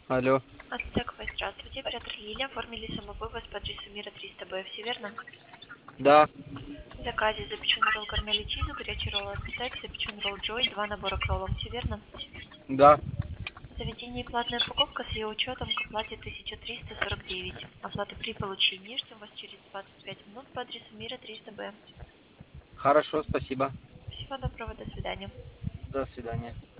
Алло. Ацтековой, здравствуйте. Оператор Лилия. Оформили самовывоз по адресу Мира 300Б. Все верно? Да, В заказе запеченный ролл корнели чизу, горячий ролл ацтек, запеченный ролл джой, 2 набора к роллам. Все верно? да. В заведении платная упаковка с ее учетом к оплате 1349. Оплата при получении. Ждем вас через 25 минут по адресу Мира 300Б. Хорошо, спасибо. Всего доброго, до свидания. До свидания.